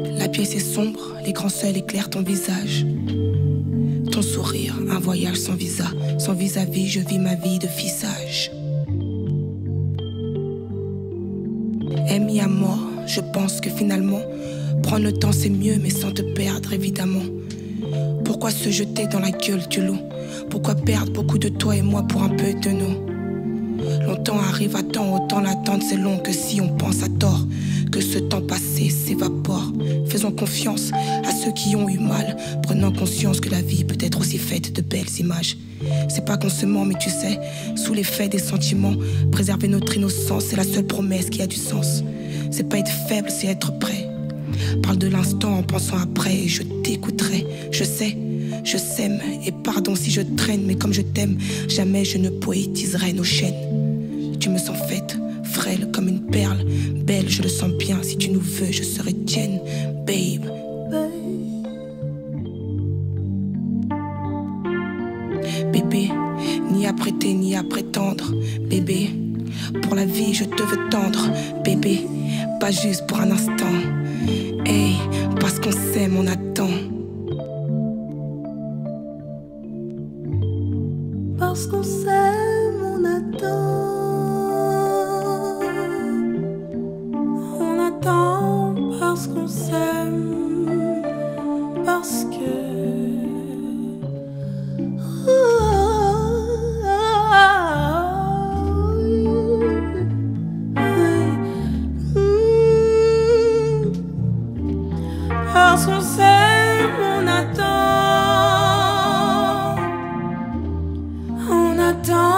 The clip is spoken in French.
La pièce est sombre, l'écran seul éclaire ton visage. Ton sourire, un voyage sans visa. Sans vis-à-vis, je vis ma vie de fille sage. Aimé à mort, je pense que finalement, prendre le temps c'est mieux, mais sans te perdre évidemment. Pourquoi se jeter dans la gueule du loup? Pourquoi perdre beaucoup de toi et moi pour un peu de nous? Longtemps arrive à temps, autant l'attente c'est long que si on pense à tort. Que ce temps passé s'évapore. Faisons confiance à ceux qui ont eu mal, prenant conscience que la vie peut être aussi faite de belles images. C'est pas qu'on se ment, mais tu sais, sous l'effet des sentiments, préserver notre innocence, c'est la seule promesse qui a du sens. C'est pas être faible, c'est être prêt. Parle de l'instant en pensant après et je t'écouterai. Je sais, je sème et pardon si je traîne, mais comme je t'aime, jamais je ne poétiserai nos chaînes. Tu me sens faite, frêle comme une perle, belle, je le sens bien. Si tu nous veux, je serai tienne, babe. Bébé, ni à prêter, ni à prétendre. Bébé, pour la vie, je te veux tendre. Bébé, pas juste pour un instant. Hey, parce qu'on s'aime, on attend. Parce qu'on s'aime, on attend. On attend parce qu'on s'aime. Parce que parce qu'on s'aime, on attend. On attend.